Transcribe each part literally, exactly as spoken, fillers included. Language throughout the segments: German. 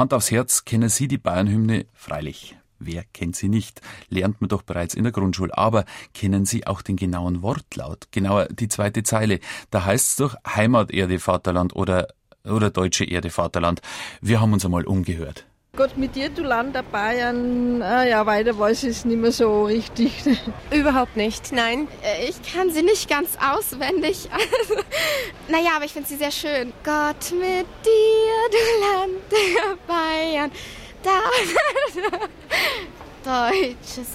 Hand aufs Herz, kennen Sie die Bayernhymne? Freilich. Wer kennt sie nicht? Lernt man doch bereits in der Grundschule. Aber kennen Sie auch den genauen Wortlaut? Genauer die zweite Zeile. Da heißt es doch Heimaterde, Vaterland oder, oder deutsche Erde, Vaterland. Wir haben uns einmal umgehört. Gott mit dir, du Land der Bayern. Ah ja, weiter weiß ich es nicht mehr so richtig. Überhaupt nicht, nein. Ich kann sie nicht ganz auswendig. Also, naja, aber ich finde sie sehr schön. Gott mit dir, du Land der Bayern. Da, deutsches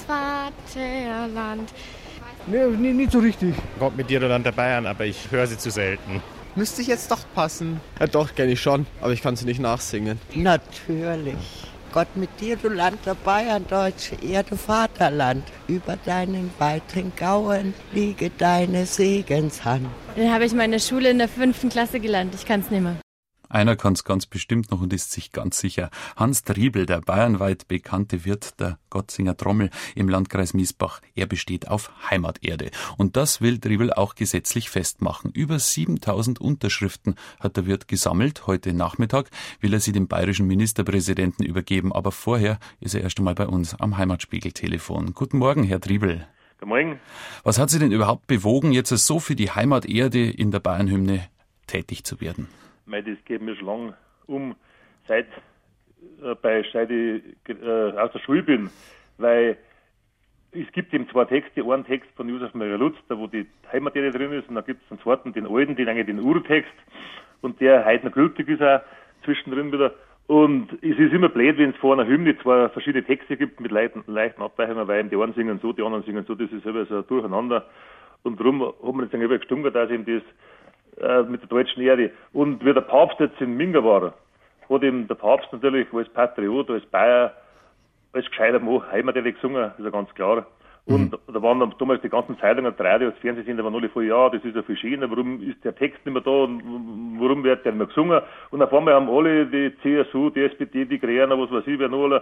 Vaterland. Nee, nee, nicht so richtig. Gott mit dir, du Land der Bayern, aber ich höre sie zu selten. Müsste ich jetzt doch passen. Ja doch, kenne ich schon, aber ich kann sie nicht nachsingen. Natürlich. Gott mit dir, du Land der Bayern, deutsche Erde, Vaterland. Über deinen weiten Gauen liege deine Segenshand. Den habe ich mal in der Schule in der fünften Klasse gelernt. Ich kann es nicht mehr. Einer kann's ganz bestimmt noch und ist sich ganz sicher. Hans Triebel, der bayernweit bekannte Wirt der Gotzinger Trommel im Landkreis Miesbach. Er besteht auf Heimaterde. Und das will Triebel auch gesetzlich festmachen. Über siebentausend Unterschriften hat der Wirt gesammelt. Heute Nachmittag will er sie dem bayerischen Ministerpräsidenten übergeben. Aber vorher ist er erst einmal bei uns am Heimatspiegel-Telefon. Guten Morgen, Herr Triebel. Guten Morgen. Was hat Sie denn überhaupt bewogen, jetzt so für die Heimaterde in der Bayernhymne tätig zu werden? Das geht mir schon lange um, seit, äh, bei, seit ich äh, aus der Schule bin, weil es gibt eben zwei Texte, einen Text von Josef Maria Lutz, da wo die Heimaterde drin ist, und dann gibt es einen zweiten, den alten, den eigentlich den Urtext, und der heute noch gültig ist auch zwischendrin wieder. Und es ist immer blöd, wenn es vor einer Hymne zwei verschiedene Texte gibt mit leichten, leichten Abweichungen, weil die einen singen so, die anderen singen so, das ist immer so ein Durcheinander. Und darum haben wir jetzt irgendwie gestunken, dass eben das mit der deutschen Erde. Und wie der Papst jetzt in Minga war, hat eben der Papst natürlich als Patriot, als Bayer, als gescheiter Mann Heimaterde gesungen, ist ja ganz klar. Und mhm. da waren dann damals die ganzen Zeitungen, das Radio, das Fernsehen, da waren alle voll, ja, das ist ja viel schöner, warum ist der Text nicht mehr da und warum wird der nicht mehr gesungen? Und auf einmal haben alle, die C S U, die S P D, die Grünen, was weiß ich, wer noch alle,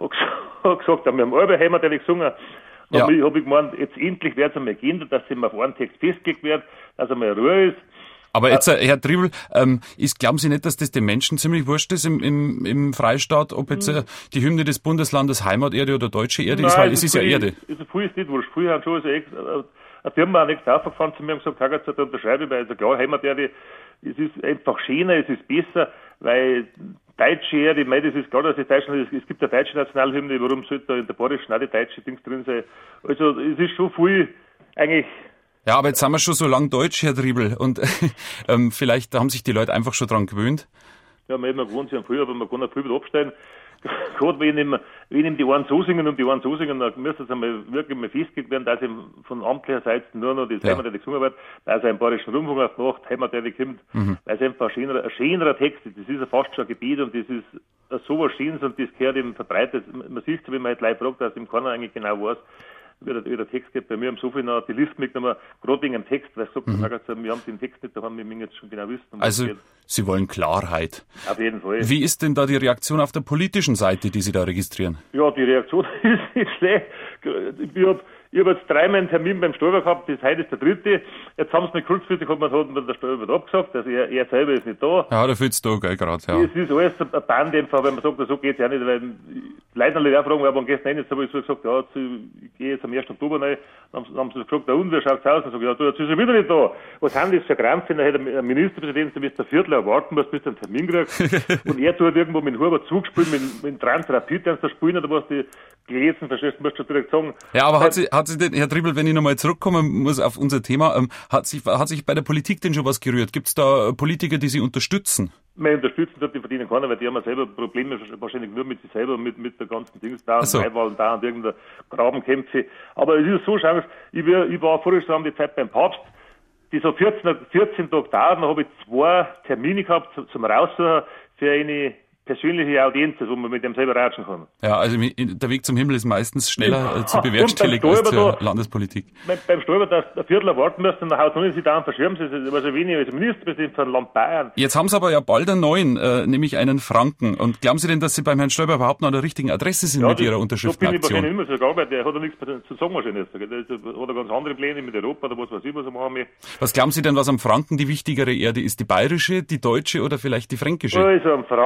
hat gesagt, wir haben alle Heimaterde gesungen. Und ja. Ich habe ich gemeint, jetzt endlich wird es einmal geändert, dass immer auf einen Text festgelegt wird, dass einmal Ruhe ist. Aber jetzt, Herr Triebel, ähm, ist, glauben Sie nicht, dass das den Menschen ziemlich wurscht ist im, im, im Freistaat, ob jetzt äh, die Hymne des Bundeslandes Heimaterde oder deutsche Erde Nein, ist, weil es ist ist ja früh, Erde. Ist, früh ist nicht wurscht. Früher haben schon so ex, äh, eine Firma auch nichts aufgefahren zu mir und gesagt, Herr, da unterschreibe ich, weil also klar, Heimaterde, es ist einfach schöner, es ist besser, weil deutsche Erde, ich meine, das ist klar, dass es Deutschland, es gibt eine deutsche Nationalhymne, warum sollte da in der bayerischen auch die deutsche Dings drin sein? Also, es ist schon viel, eigentlich. Ja, aber jetzt sind wir schon so lang Deutsch, Herr Triebel, und ähm, vielleicht haben sich die Leute einfach schon dran gewöhnt. Ja, man hat gewohnt, sie haben früher, aber man kann auch viel wieder absteigen. Gerade wenn ihm, wenn ihm die einen so singen und die einen so singen, dann müsste es einmal wirklich mal festgelegt werden, dass ihm von amtlicher Seite nur noch das ja. Heimaterde gesungen wird, dass er im Bayerischen Rundfunk auf Nacht Heimaterde kommt, mhm. weil es einfach ein schönerer, ein schönerer Text ist. Das ist ja fast schon ein Gebet und das ist so was Schönes und das gehört eben verbreitet. Man sieht so, wenn man halt live fragt, dass ihm keiner eigentlich genau weiß, wie der, wie der Text geht. Bei mir haben so viele noch die Liste mitgenommen, gerade wegen dem Text, weil ich gesagt, mhm. wir haben den Text nicht, da haben wir jetzt schon genau wissen. Also, Sie wollen Klarheit. Auf jeden Fall. Wie ist denn da die Reaktion auf der politischen Seite, die Sie da registrieren? Ja, die Reaktion ist nicht schlecht. Ich habe ich hab jetzt dreimal einen Termin beim Steuerberater gehabt, das heute ist der dritte. Jetzt haben sie mir kurzfristig, hat mir der Steuerberater abgesagt, also er, er selber ist nicht da. Ja, der fühlt's da, gell, gerade, ja. Es ist alles ein Bahndämpfer, wenn man sagt, so geht's ja nicht, weil Leute alle auch fragen, aber gestern nicht, habe ich so gesagt, ja, ich gehe jetzt am ersten Oktober rein, dann haben, haben sie gefragt, na und, wer schaut's aus? Und ich sage, ja, du, jetzt ist er wieder nicht da. Was haben das für Krampf, wenn er ein Ministerpräsident, der bis der Viertel erwarten muss, bis er einen Termin kriegt. Und er tut irgendwo mit dem Hubert zugespielt, mit, mit dem Transrapid, der da spielen, oder was die gelesen, verstehst du, musst du direkt sagen. Ja, aber hat sie, hat sie denn, Herr Triebel, wenn ich nochmal zurückkommen muss auf unser Thema, ähm, hat sich, hat sich bei der Politik denn schon was gerührt? Gibt es da Politiker, die Sie unterstützen? Wir unterstützen dort, die verdienen keiner, weil die haben ja selber Probleme, wahrscheinlich nur mit sich selber, mit, mit der ganzen Dings da, und Neuwahlen da und irgendeiner Grabenkämpfe. Aber es ist so, schau, ich, war, ich war vorher schon die Zeit beim Papst, die so vierzehn, vierzehn Tage dauern, dann habe ich zwei Termine gehabt zum, zum Raussuchen für eine persönliche Audienz, wo man mit dem selber ratschen kann. Ja, also der Weg zum Himmel ist meistens schneller ja. zu bewerkstelligen als zur da, Landespolitik. Beim, beim Steuerberater, dass ein Viertel erwarten müssen, und dann haut man sich da und verschirmt sich, also wenig als Ministerpräsident von Land Bayern. Jetzt haben Sie aber ja bald einen neuen, äh, nämlich einen Franken. Und glauben Sie denn, dass Sie beim Herrn Stoiber überhaupt noch an der richtigen Adresse sind ja, mit das, Ihrer Unterschriftenaktion? Da bin ich wahrscheinlich immer so gearbeitet, der hat ja nichts zu sagen wahrscheinlich. Der hat ganz andere Pläne mit Europa oder was weiß ich, was er machen will. Was glauben Sie denn, was am Franken die wichtigere Erde ist? Die bayerische, die deutsche oder vielleicht die fränkische? Also am Franken war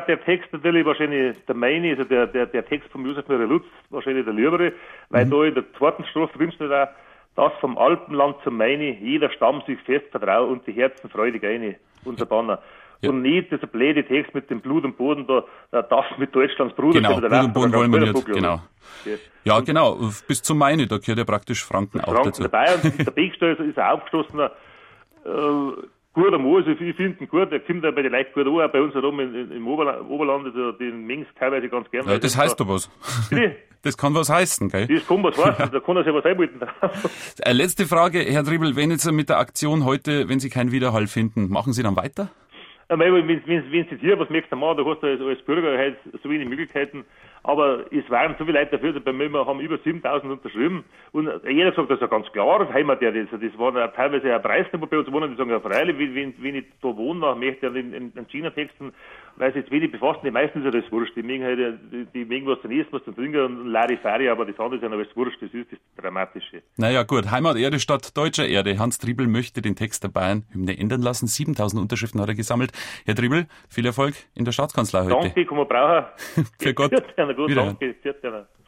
war der Text natürlich wahrscheinlich der meine, also der, der, der Text von Josef Maria Lutz wahrscheinlich der liebere, weil mhm. da in der zweiten Strophe drin steht auch, das vom Alpenland zum Meine, jeder Stamm sich fest vertraut und die Herzen freudig eine, unser Banner. Ja. Und nicht dieser blöde Text mit dem Blut und Boden, da, das mit Deutschlands Bruder. Genau, Blut und Boden wollen wir nicht, genau. Ja, ja genau, bis zum Meine, da gehört ja praktisch Franken auch dazu. Dabei, und der Beckstall ist ein aufgeschlossener, äh, guter Mann, also ich finde ihn gut, der kommt ja bei den Leuten gut an, auch bei uns herum in, im Oberland, Oberland also den Mengs teilweise ganz gerne. Ja, das heißt doch was. Das kann was heißen, gell? Das kann was heißen, ja. Da kann er sich was einbilden. äh, letzte Frage, Herr Triebel, wenn jetzt mit der Aktion heute, wenn Sie keinen Widerhall finden, machen Sie dann weiter? Ja, wenn, wenn, wenn du hier was möchtest machen, da hast du als, als Bürger halt so wenig Möglichkeiten. Aber es waren so viele Leute dafür, bei mir wir haben über siebentausend unterschrieben. Und jeder sagt, das ist ja ganz klar, Heimat, ja, das, das war ja teilweise ein Preisnummer bei uns wohnen, die sagen ja freilich, wenn, wenn ich da wohne, möchte ich in, in, in China-Texten, weil sie jetzt wenig befassen, die meisten ist ja das wurscht. Die mögen halt, die, die mögen was zu essen, was zu trinken und Larifari, aber das andere ist ja noch alles wurscht, das ist das Dramatische. Naja, gut, Heimat, Erde statt deutscher Erde. Hans Triebel möchte den Text der Bayern-Hymne ändern lassen. siebentausend Unterschriften hat er gesammelt. Herr Triebel, viel Erfolg in der Staatskanzlei heute. Danke, kann man brauchen. Für Gott. Gut, Wieder. danke.